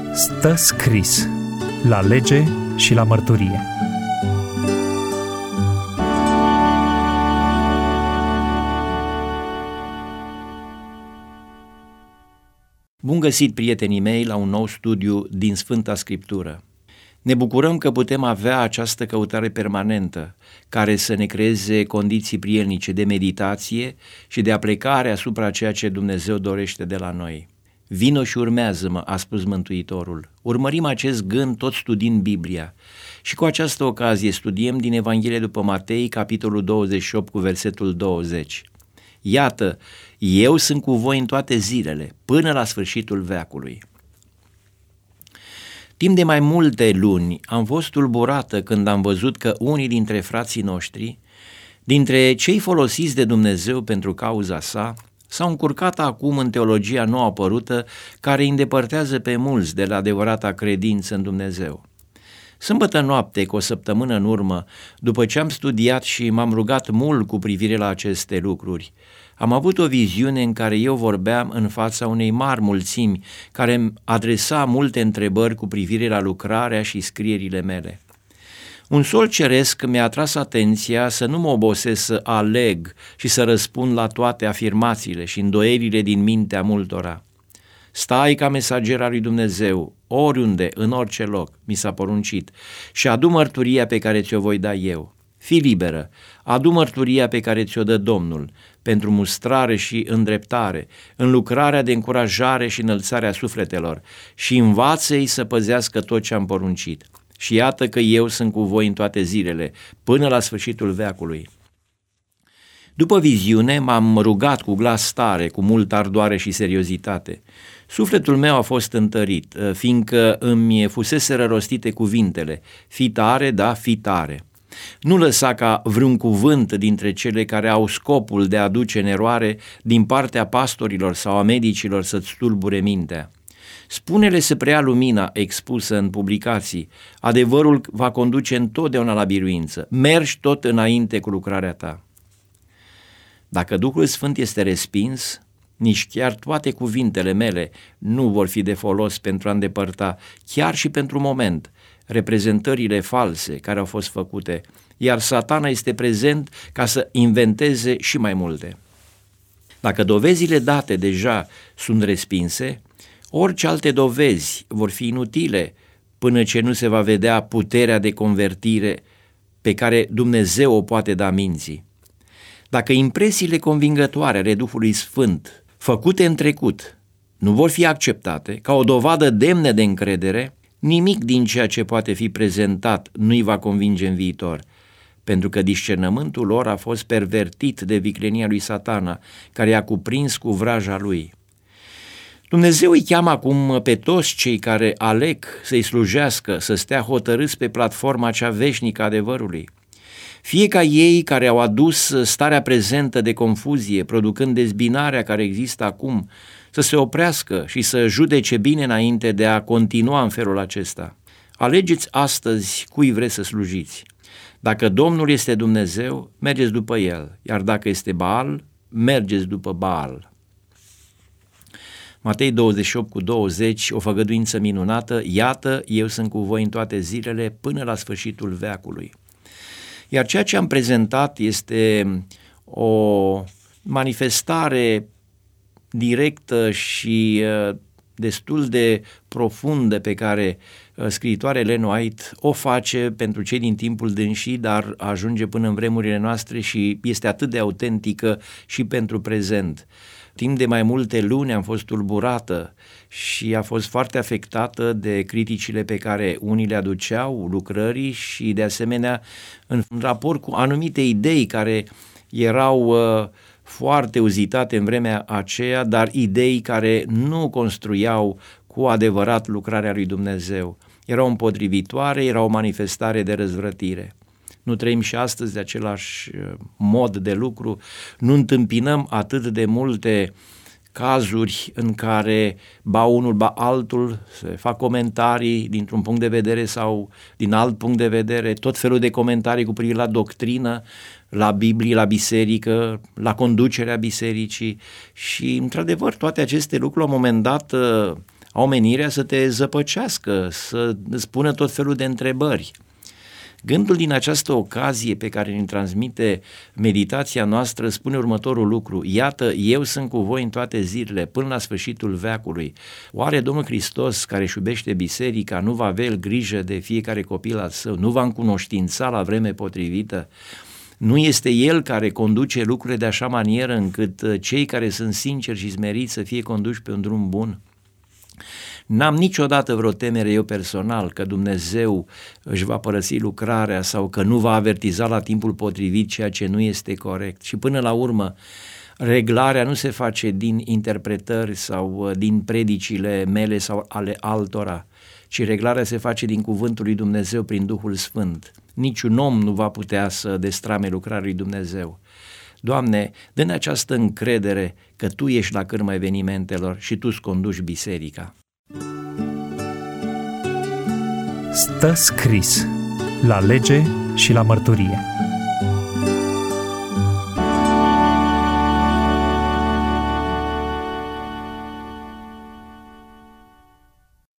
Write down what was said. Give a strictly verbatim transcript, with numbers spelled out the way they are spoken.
Stă scris la lege și la mărturie. Bun găsit, prietenii mei, la un nou studiu din Sfânta Scriptură. Ne bucurăm că putem avea această căutare permanentă, care să ne creeze condiții prielnice de meditație și de aplecare asupra ceea ce Dumnezeu dorește de la noi. Vino și urmează-mă, a spus Mântuitorul. Urmărim acest gând tot studiind Biblia și cu această ocazie studiem din Evanghelie după Matei, capitolul douăzeci și opt, cu versetul douăzeci. Iată, eu sunt cu voi în toate zilele, până la sfârșitul veacului. Timp de mai multe luni am fost tulburată când am văzut că unii dintre frații noștri, dintre cei folosiți de Dumnezeu pentru cauza sa, s-au încurcat acum în teologia nouă apărută, care îi îndepărtează pe mulți de la adevărata credință în Dumnezeu. Sâmbătă noapte, cu o săptămână în urmă, după ce am studiat și m-am rugat mult cu privire la aceste lucruri, am avut o viziune în care eu vorbeam în fața unei mari mulțimi care îmi adresa multe întrebări cu privire la lucrarea și scrierile mele. Un sol ceresc mi-a atras atenția să nu mă obosesc să aleg și să răspund la toate afirmațiile și îndoierile din mintea multora. Stai ca mesager al lui Dumnezeu, oriunde, în orice loc, mi s-a poruncit, și adu mărturia pe care ți-o voi da eu. Fii liberă, adu mărturia pe care ți-o dă Domnul, pentru mustrare și îndreptare, în lucrarea de încurajare și înălțarea sufletelor, și învață-i să păzească tot ce am poruncit. Și iată că eu sunt cu voi în toate zilele, până la sfârșitul veacului. După viziune m-am rugat cu glas tare, cu multă ardoare și seriozitate. Sufletul meu a fost întărit, fiindcă îmi fuseseră rostite cuvintele: fii tare, da, fii tare. Nu lăsa ca vreun cuvânt dintre cele care au scopul de a aduce în eroare din partea pastorilor sau a medicilor să-ți tulbure mintea. Spune-le să preia lumina expusă în publicații. Adevărul va conduce întotdeauna la biruință. Mergi tot înainte cu lucrarea ta. Dacă Duhul Sfânt este respins, nici chiar toate cuvintele mele nu vor fi de folos pentru a îndepărta, chiar și pentru moment, reprezentările false care au fost făcute, iar Satana este prezent ca să inventeze și mai multe. Dacă dovezile date deja sunt respinse, orice alte dovezi vor fi inutile până ce nu se va vedea puterea de convertire pe care Dumnezeu o poate da minții. Dacă impresiile convingătoare ale Duhului Sfânt, făcute în trecut, nu vor fi acceptate ca o dovadă demnă de încredere, nimic din ceea ce poate fi prezentat nu îi va convinge în viitor, pentru că discernământul lor a fost pervertit de viclenia lui Satana, care i-a cuprins cu vraja lui. Dumnezeu îi cheamă acum pe toți cei care aleg să-i slujească, să stea hotărâți pe platforma cea veșnică a adevărului. Fie ca ei care au adus starea prezentă de confuzie, producând dezbinarea care există acum, să se oprească și să judece bine înainte de a continua în felul acesta. Alegeți astăzi cui vreți să slujiți. Dacă Domnul este Dumnezeu, mergeți după El, iar dacă este Baal, mergeți după Baal. Matei douăzeci și opt cu douăzeci, o făgăduință minunată: iată, eu sunt cu voi în toate zilele până la sfârșitul veacului. Iar ceea ce am prezentat este o manifestare directă și destul de profundă pe care scriitoarea Ellen White o face pentru cei din timpul dânsii, dar ajunge până în vremurile noastre și este atât de autentică și pentru prezent. Timp de mai multe luni am fost tulburată și a fost foarte afectată de criticile pe care unii le aduceau lucrării și de asemenea în raport cu anumite idei care erau uh, foarte uzitate în vremea aceea, dar idei care nu construiau cu adevărat lucrarea lui Dumnezeu. Erau împotrivitoare, era o manifestare de răzvrătire. Nu trăim și astăzi de același mod de lucru, nu întâmpinăm atât de multe cazuri în care ba unul, ba altul se fac comentarii dintr-un punct de vedere sau din alt punct de vedere, tot felul de comentarii cu privire la doctrină, la Biblie, la biserică, la conducerea bisericii și, într-adevăr, toate aceste lucruri la un moment dat au menirea să te zăpăcească, să îți pună tot felul de întrebări. Gândul din această ocazie pe care ne transmite meditația noastră spune următorul lucru: iată, eu sunt cu voi în toate zilele, până la sfârșitul veacului. Oare Domnul Hristos, care își iubește biserica, nu va avea El grijă de fiecare copil al său, nu va încunoștința la vreme potrivită? Nu este El care conduce lucrurile de așa manieră încât cei care sunt sinceri și smeriți să fie conduși pe un drum bun? N-am niciodată vreo temere eu personal că Dumnezeu își va părăsi lucrarea sau că nu va avertiza la timpul potrivit ceea ce nu este corect. Și până la urmă, reglarea nu se face din interpretări sau din predicile mele sau ale altora, ci reglarea se face din cuvântul lui Dumnezeu prin Duhul Sfânt. Niciun om nu va putea să destrame lucrarea lui Dumnezeu. Doamne, dă-ne această încredere că Tu ești la cârma evenimentelor și Tu îți conduci biserica. Stă scris la lege și la mărturie.